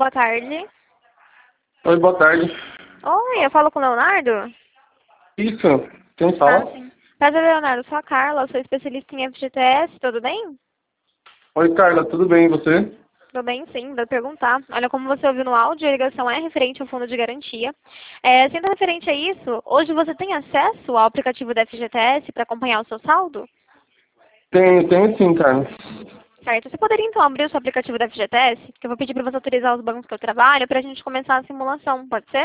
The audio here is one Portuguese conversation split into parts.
Boa tarde. Oi, boa tarde. Oi, eu falo com o Leonardo? Isso, quem Ah, fala? sim. Prazer, Leonardo. Sou a Carla, sou especialista em FGTS, tudo bem? Oi, Carla, tudo bem e você? Tudo bem, sim. Vou perguntar. Olha, como você ouviu no áudio, a ligação é referente ao fundo de garantia. Sendo referente a isso, hoje você tem acesso ao aplicativo da FGTS para acompanhar o seu saldo? Tenho sim, Carla. Certo. Você poderia, então, abrir o seu aplicativo da FGTS? Que eu vou pedir para você autorizar os bancos que eu trabalho para a gente começar a simulação, pode ser?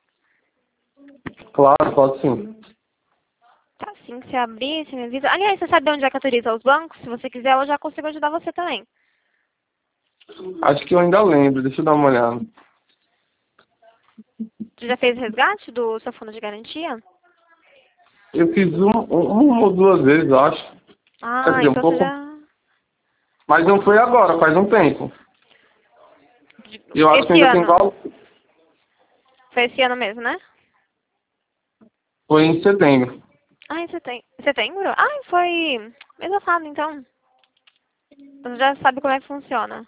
Claro, pode sim. Tá, assim que você abrir, você me avisa. Aliás, você sabe onde é que autoriza os bancos? Se você quiser, eu já consigo ajudar você também. Acho que eu ainda lembro, deixa eu dar uma olhada. Você já fez resgate do seu fundo de garantia? Eu fiz uma ou duas vezes, eu acho. Quer Ah, dizer, um então você pouco. já... Mas não foi agora, faz um tempo. E eu acho que Esse ainda tem ano. valor. Foi esse ano mesmo, né? Foi em setembro. Ah, em setembro? Ah, foi mês passado, então. Você já sabe como é que funciona.